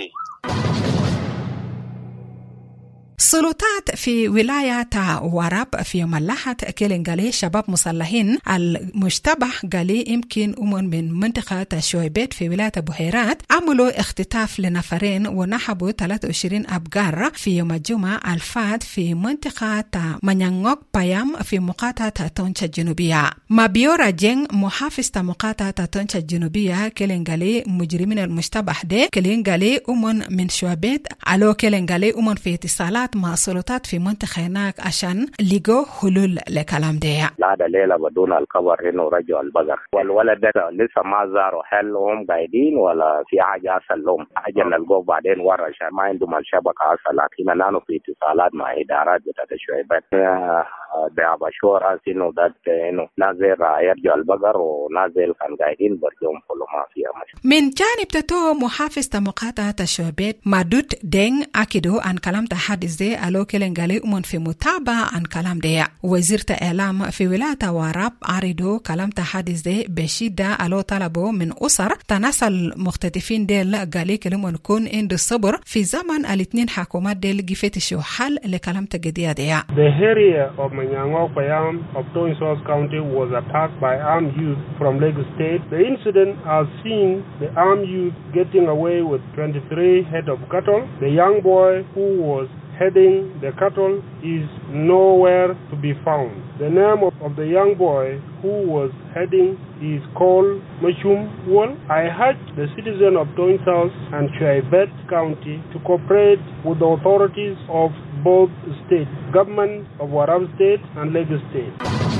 سلطات في ولاية وراب في يوم الأحد كيلنغالي شباب مسلحين المشتبه قالي يمكن من منطقة شويبيت في ولاية بحيرات عملوا اختطاف لنفرين ونحبوا 23 أبقار في يوم الجمعة الفات في منطقة منيانغوك بايام في مقاطعة تونشا الجنوبية. مابيورا جين محافظ مقاطعة تونشا الجنوبية كيلنغالي مجرمين المشتبه ده كيلنغالي من شويبيت على كيلنغالي في اتصالات مع سلطات في منطقة هناك عشان لقوا حلول لكلام ده. لا دليل بدون الخبر إنه رجع البقر والولد ده لسه ما زاروا حلهم قاعدين ولا في حاجة أصل لهم حاجة نلقوه بعدين ورا عشان ما عندهم الشبكة أصل لكن نحن في اتصالات مع إدارات بتاعت شويبات ده بشور إنه ده إنه نازل يرجع البقر ونازل كان قاعدين برجعهم كله ما فيها مشكلة. من جانب تتو محافظ مقاطعة شويبات مادود دين أكدوا عن كلام تحدث زي ألو كيلنغالي في متابعة عن كلام ده. وزير الإعلام في ولاية وراب عرضوا كلام تحدث زي بشدة ألو طلبوا من أسر تناسل مختطفين ديل قالي كلمون كون عند الصبر في زمن الاثنين حكومات ديل جفتشوا حل لكلام تجديد ده. The area of Manyangok Payam of Tonsas County was attacked by armed youth from Lagos State. The incident has seen the armed youth getting away with 23 head of cattle. The young boy who was heading the cattle is nowhere to be found. The name of the young boy who was heading is called Mashum Wol. I urge the citizens of Tonsas and Chuaibet County to cooperate with the authorities of both states, government of Warab State and Lagos State.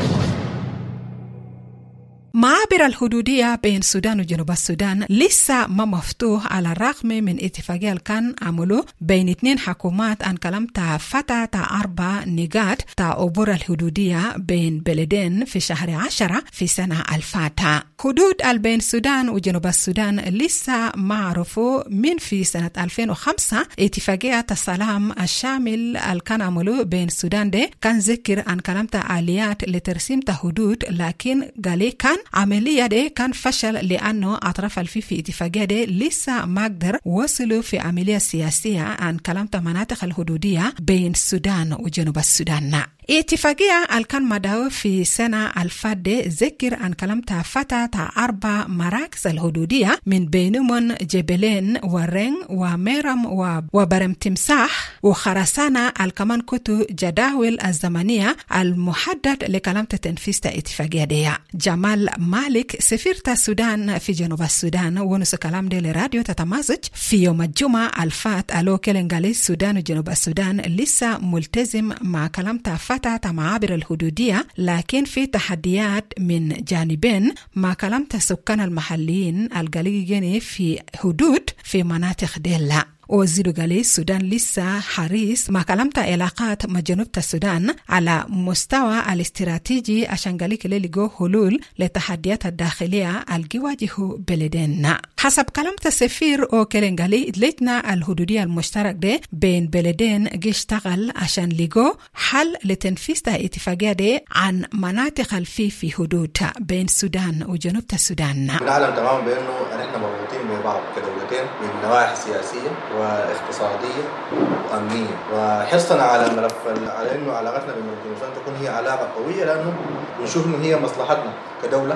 معابر الحدودية بين السودان وجنوب السودان لسه ما مفتوح على الرغم من اتفاقية كان عملوا بين اثنين حكومات عن كلام فتاة 4 نقاط عبور الحدودية بين بلدين في شهر 10 في سنة الفاتحة. حدود بين السودان وجنوب السودان لسه ما عرفوا من في سنة 2005 اتفاقية السلام الشامل كان عملوا بين السودان ده كان ذكر عن كلام آليات لترسيم حدود لكن قالي كان عملية دي كان فشل لأنه أطراف في اتفاقية دي لسه ما قدر وصلوا في عملية سياسية عن كلام مناطق الحدودية بين السودان وجنوب السودان. اتفاقية كان مدعو في سنة الفادة ذكر عن كلام فتاة 4 مراكز الحدودية من بينهم جبلين ورين وميرم وبرم تمساح وخرسانة الكمان كتو جداول الزمنية المحدد لكلام تنفيذ اتفاقية دي. جمال مالك سفير السودان في جنوب السودان ونسو كلام دي لراديو تتمازج في يوم الجمعة الفات ألو كيلنغالي السودان وجنوب السودان لسه ملتزم مع كلام فتاة معابر الحدودية لكن في تحديات من جانبين مع كلام السكان المحليين القليلين في حدود في مناطق ديلا. وزير قالي السودان لسه حريص مع كلامة علاقات مع جنوب السودان على مستوى الاستراتيجي عشان قالي كلي لقوا حلول للتحديات الداخلية الجواجه بلدنا. حسب كلامة السفير كيلنغالي لجنة الحدودية المشترك ده بين بلدين اشتغل عشان لقوا حل لتنفيذ اتفاقية ده عن مناطق في حدود بين السودان وجنوب السودان. نعلم تماما بأنه نحن مربوطين ببعض كدولتين من نواحي سياسية واقتصادية وأمنية وحرصنا على ملف على إنه علاقتنا بين الجنوبين تكون هي علاقة قوية لأنه بنشوف إنه هي مصلحتنا كدولة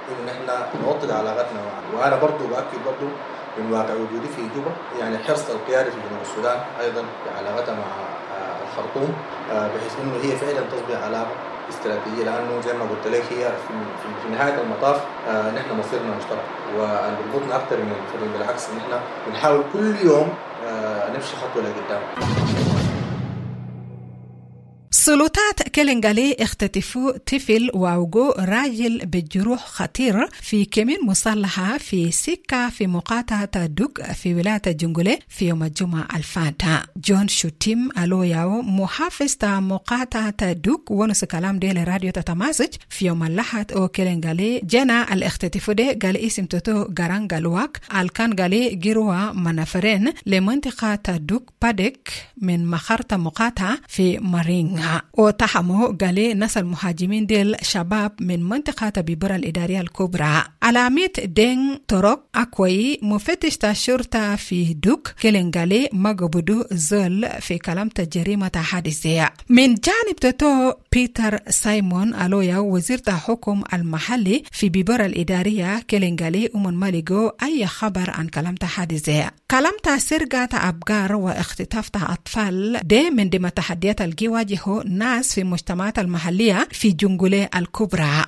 إنه نحن نوطد علاقتنا معه. وأنا برضو بأكد برضو من واقع وجودي في جوبا يعني حرص القيادة في جنوب السودان أيضا بعلاقتها مع الخرطوم بحيث إنه هي فعلا تصبح علاقة استراتيجية، لأنه زي ما قلت لك هي في نهاية المطاف نحن مصيرنا مشترك، والبربطنا أكثر من الفريق. بالعكس نحن بنحاول كل يوم نمشي خطوة لقدام. سلطات كلينغالي اختطفوا طفل ووقوع راجل بجروح خطير في كمين مسلحة في سكة في مقاطعة دوك في ولاية جنجولي في يوم الجمعة الفاتحة. جون شوتيم ألوياو محافظ مقاطعة دوك ونس كلام دي لراديو تتمازج في يوم الأحد أو كلينغالي جنا الاختطاف ده قال اسم توتو غارانغالواك الكان قالي جروا منافرين لمنطقة دوك بادك من مخارطة مقاطعة في مارين وتحمو قالي ناس المهاجمين ديل شباب من منطقة بيبرا الإدارية الكبرى. علامات دين طرق أكوي مفتش الشرطة في دوك كلينغالي مقبودو زول في كلامة جريمة حادثة. من جانب تتو بيتر سايمون ألويا وزير الحكم المحلي في بيبرا الإدارية كلينغالي ومن ماليغو أي خبر عن كلامة حادثة. كلامة سرقة أبقار واختطاف أطفال دي من دم تحديات الجواجه ناس في المجتمعات المحلية في جنجولي الكبرى.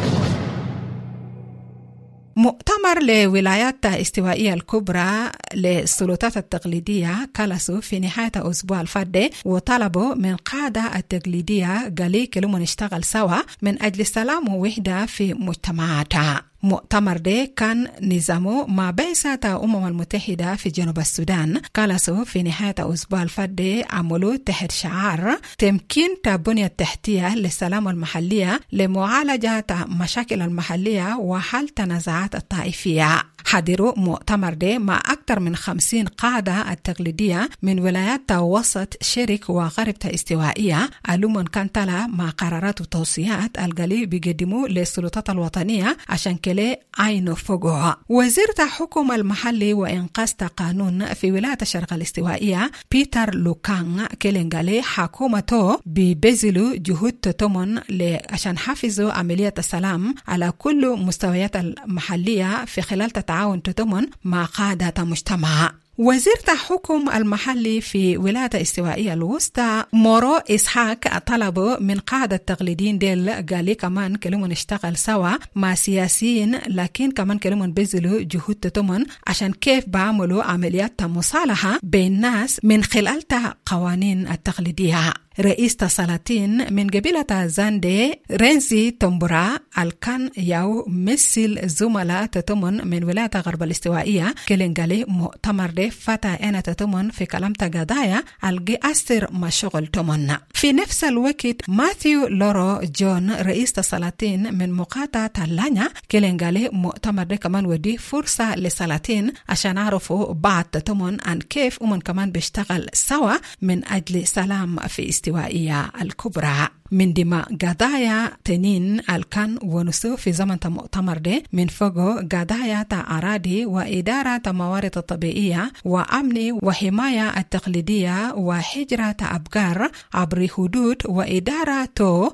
مؤتمر لولايات استوائية الكبرى للسلطات التقليدية كالسو في نهاية أسبوع الفادي وطلبوا من قادة التقليدية قالي كلهم نشتغل سوا من أجل السلام ووحدة في مجتمعاتها. مؤتمر ده كان نظامه مع بعثة الأمم المتحدة في جنوب السودان كالسو في نهاية أسبوع الفادي عملوا تحت شعار تمكين البنية التحتية للسلام المحلية لمعالجة مشاكل المحلية وحل تنازعات الطائفية. حضروا مؤتمر ده مع أكثر من 50 قادة التقليدية من ولايات وسط شرق وغرب استوائية ألومن كان تلا مع قرارات وتوصيات القلي بيقدموا للسلطات الوطنية عشان كلي عينو فوقها. وزير الحكم المحلي وإنقاذ قانون في ولاية الشرق الاستوائية بيتر لوكان كلينغالي حكومته ببذلوا جهود تتمن عشان حافظوا عملية السلام على كل مستويات المحلية في خلال تعاون تتمن مع قادة مجتمع. وزير الحكم المحلي في ولاية الاستوائية الوسطى مورو إسحاق طلبوا من قادة التقليديين ديل قالي كمان كلمون نشتغل سوا مع سياسيين لكن كمان كلمون بذلوا جهود تتمن عشان كيف بعملوا عمليات مصالحة بين الناس من خلال قوانين التقليدية. رئيس السلاطين من قبيلة زاندي رينزي تومبورا الكان ياو مثل زملاء تتمن من ولاية غرب الاستوائية كلينغالي مؤتمر دي فتا انا تتمن في كلامة قضايا الجي أستر مشغل تمن. في نفس الوقت ماثيو لورو جون رئيس السلاطين من مقاطعة اللانيا كلينغالي مؤتمر دي كمان ودي فرصة للسلاطين عشان عرفوا بعض تتمن عن كيف ومن كمان بيشتغل سوا من أجل سلام في استوائية الكبرى. من دماء قضايا تنين الكان ونسو في زمن مؤتمر دي من فوقه قضايا أراضي وإدارة موارد الطبيعية وأمن وحماية التقليدية وحجرة أبقار عبر حدود وإدارة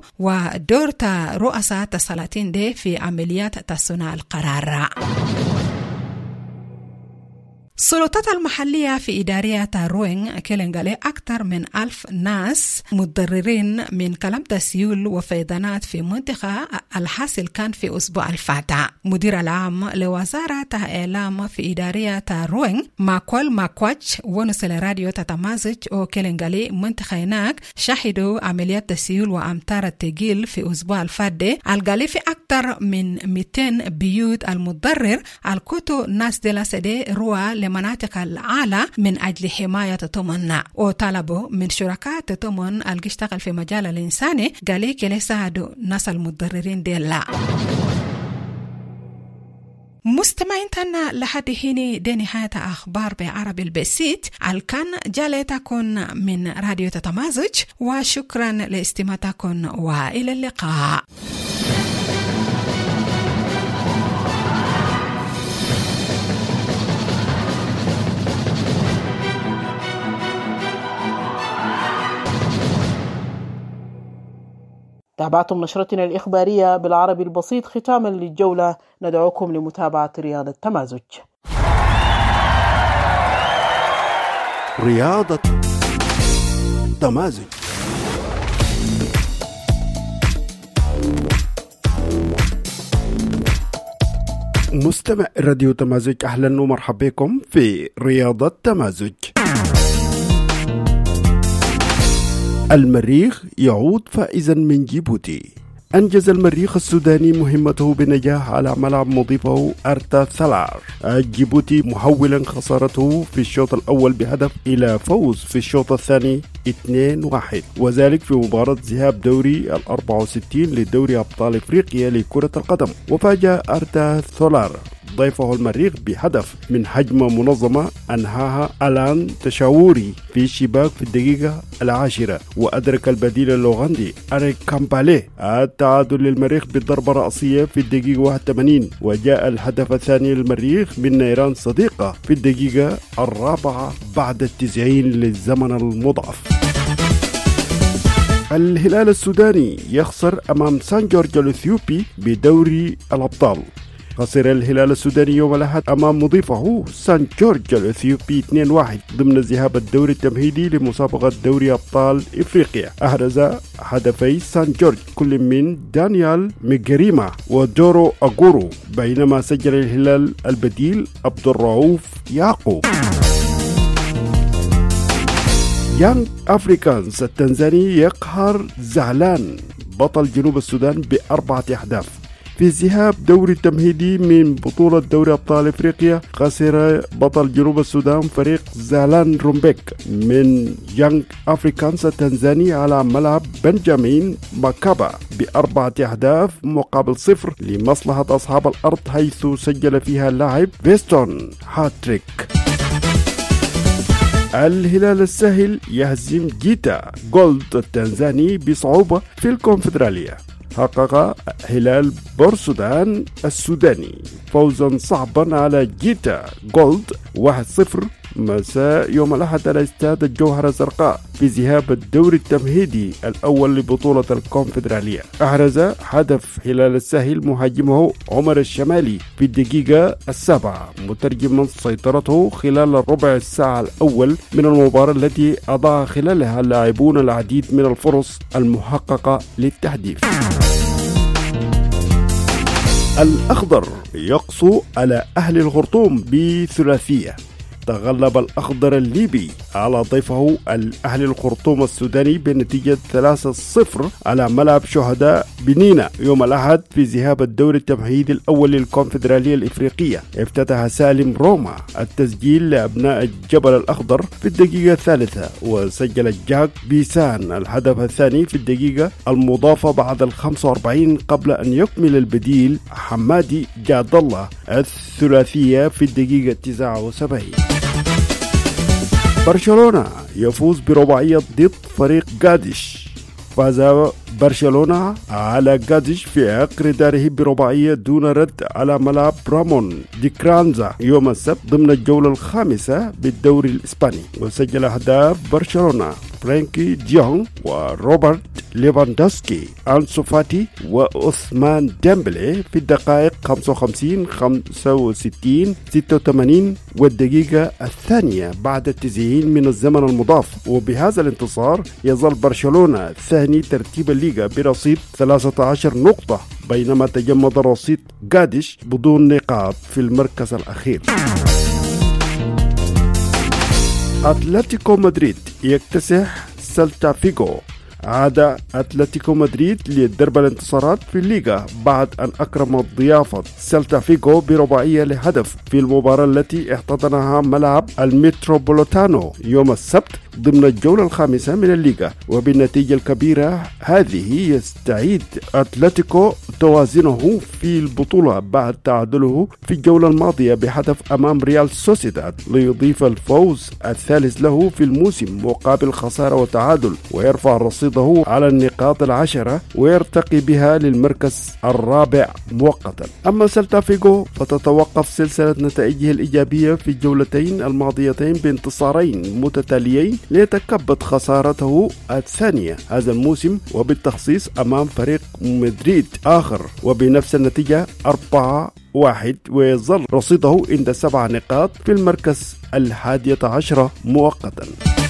ودور رؤساء السلاطين دي في عمليات تصنيع القرار. السلطات المحلية في إدارية روينغ كلينغالي أكثر من 1000 ناس متضررين من كلام تسيول وفيضانات في منطقة الحاصل كان في أسبوع الفاتح. مدير العام لوزارة الإعلام في إدارية روينغ ماكول ماكواتش ونسل راديو تتمازج وكلينغالي منطقة هناك شهدوا عمليات تسيول وأمطار الثقيل في أسبوع الفاتح القالي في أكثر من 200 بيوت المتضرر الكوتو ناس دلا سدي روا مناطق العالة من أجل حماية تتمنى وطلبوا من شركاء تتمن اللي يشتغل في مجال الإنساني قالي كلي ساعدوا ناس المتضررين ديلا. مستمعين تنا لحد هنا دي نهاية أخبار بعربي البسيط الكان جالتكن من راديو تتمازج وشكرا لاستماعتكن وإلى اللقاء. تابعتم نشرتنا الإخبارية بالعربي البسيط. ختاما للجولة ندعوكم لمتابعة رياضة تمازج. رياضة تمازج. مستمع راديو تمازج، أهلا ومرحبا بكم في رياضة تمازج. المريخ يعود فائزا من جيبوتي. أنجز المريخ السوداني مهمته بنجاح على ملعب مضيفه أرتا ثلار جيبوتي، محولا خسارته في الشوط الأول بهدف إلى فوز في الشوط الثاني 2-1، وذلك في مباراة ذهاب دوري 64 لدوري أبطال إفريقيا لكرة القدم. وفاجأ أرتا ثلار ضيفه المريخ بهدف من هجمة منظمة أنهاها ألان تشاوري في الشباك في الدقيقة 10، وأدرك البديل اللوغندي أريك كامبالي التعادل للمريخ بالضربة رأسية في الدقيقة 81، وجاء الهدف الثاني للمريخ من نيران صديقة في الدقيقة 4 بعد 90 للزمن المضاف. الهلال السوداني يخسر أمام سان جورج الإثيوبي بدوري الأبطال. خسر الهلال السوداني يوم الأحد أمام مضيفه سان جورج الإثيوبي 2-1 ضمن ذهاب الدوري التمهيدي لمسابقة دوري أبطال إفريقيا. أحرز هدفي سان جورج كل من دانيال ميغريما ودورو أغورو، بينما سجل الهلال البديل عبد الرؤوف يعقوب. يانغ أفريكانز التنزاني يقهر زعلان بطل جنوب السودان ب4 أهداف. في ذهاب دوري التمهيدي من بطولة دوري أبطال إفريقيا، خسر بطل جنوب السودان فريق زالان رومبيك من يانغ أفريكانز التنزاني على ملعب بنجامين ماكابا ب4 أهداف مقابل 0 لمصلحة أصحاب الأرض، حيث سجل فيها اللاعب فيستون هاتريك. الهلال الساحل يهزم جيتا جولد التنزاني بصعوبة في الكونفدرالية. حقق هلال بورسودان السوداني فوزا صعبا على جيتا جولد 1-0 مساء يوم الأحد على استاد الجوهرة الزرقاء في ذهاب الدوري التمهيدي الأول لبطولة الكونفدرالية. أحرز هدف هلال الساحل مهاجمه عمر الشمالي في الدقيقة 7، مترجما سيطرته خلال الربع الساعة الأول من المباراة التي أضاع خلالها اللاعبون العديد من الفرص المحققة للتهديف. الأخضر يقسو على أهل الخرطوم بثلاثية. تغلب الأخضر الليبي على ضيفه الأهلي الخرطوم السوداني بنتيجة 3-0 على ملعب شهداء بنينا يوم الأحد في ذهاب الدوري التمهيدي الأول للكونفدرالية الإفريقية. افتتح سالم روما التسجيل لأبناء الجبل الأخضر في الدقيقة 3، وسجل جاك بيسان الهدف الثاني في الدقيقة المضافة بعد 45 قبل أن يكمل البديل حمادي جاد الله الثلاثية في الدقيقة 79. برشلونة يفوز برباعية ضد فريق قادش. فاز برشلونة على قادش في عقر داره برباعية دون رد على ملعب رامون دي كرانزا يوم السبت ضمن الجولة الخامسة بالدوري الإسباني. وسجل أهداف برشلونة فرانكي ديونغ وروبرت ليفاندوسكي، أنسو فاتي وعثمان ديمبلي في الدقائق 55 65 86 والدقيقة الثانية بعد 90 من الزمن المضاف. وبهذا الانتصار يظل برشلونة ثاني ترتيب الليغا برصيد 13 نقطة، بينما تجمد رصيد قادش بدون نقاط في المركز الأخير. أتلتيكو مدريد يكتسح سيلتا فيغو. عاد أتلتيكو مدريد لدرب الانتصارات في الليغا بعد أن أكرم ضيافة سيلتا فيغو برباعية لهدف في المباراة التي احتضنها ملعب المتروبوليتانو يوم السبت ضمن الجولة الخامسة من الليغا. وبالنتيجة الكبيرة هذه يستعيد أتلتيكو توازنه في البطولة بعد تعادله في الجولة الماضية بهدف أمام ريال سوسيداد، ليضيف الفوز الثالث له في الموسم مقابل خسارة وتعادل، ويرفع رصيده على النقاط 10 ويرتقي بها للمركز الرابع مؤقتا. أما سيلتا فيغو فتتوقف سلسلة نتائجه الإيجابية في الجولتين الماضيتين بانتصارين متتاليين ليتكبد خسارته الثانية هذا الموسم وبالتخصيص أمام فريق مدريد آخر وبنفس النتيجة 4-1 ويظل رصيده عند 7 نقاط في المركز 11 مؤقتا.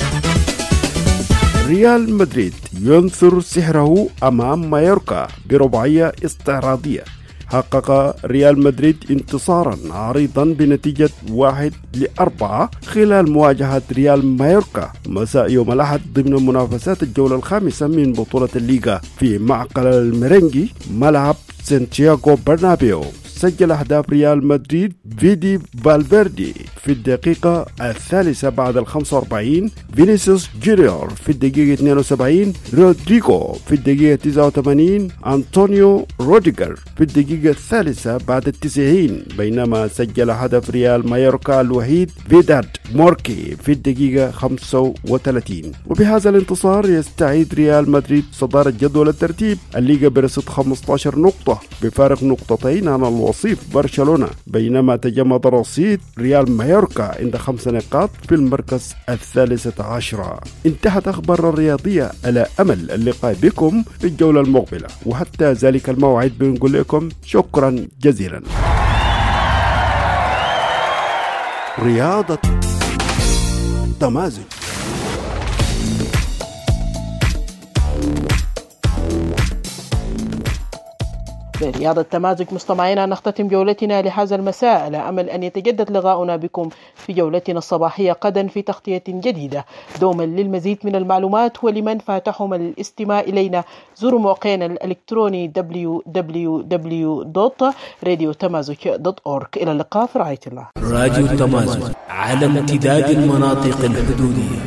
ريال مدريد ينثر سحره أمام مايوركا برباعية استعراضية. حقق ريال مدريد انتصارا عريضا بنتيجة 1-4 خلال مواجهة ريال مايوركا مساء يوم الأحد ضمن منافسات الجولة الخامسة من بطولة الليغا في معقل الميرينجي ملعب سانتياغو برنابيو. سجل أهداف ريال مدريد فيدي فالفيردي في الدقيقة 3 بعد 45، فينيسيوس جونيور في الدقيقة 72، رودريغو في الدقيقة 89، أنطونيو روديجر في الدقيقة 3 بعد 90، بينما سجل هدف ريال مايوركا الوحيد فيداد موركي في الدقيقة 35. وبهذا الانتصار يستعيد ريال مدريد صدارة جدول الترتيب الليغا برصيد 15 نقطة بفارق نقطتين عن الوصيف برشلونة، بينما تجمد رصيد ريال مايوركا عند 5 نقاط في المركز 13. انتهت أخبار الرياضية على أمل اللقاء بكم في الجولة المقبلة، وحتى ذلك الموعد بنقول لكم شكرا جزيلا. رياضة تمازج. برياضة تمازج مستمعينا نختتم جولتنا لهذا المساء على أمل أن يتجدد لقاؤنا بكم في جولتنا الصباحية غدا في تغطية جديدة. دوما للمزيد من المعلومات ولمن فاتحهم الاستماع إلينا زوروا موقعنا الإلكتروني www.radiotamazuk.org. إلى اللقاء في رعاية الله. راديو تمازج على امتداد المناطق الحدودية.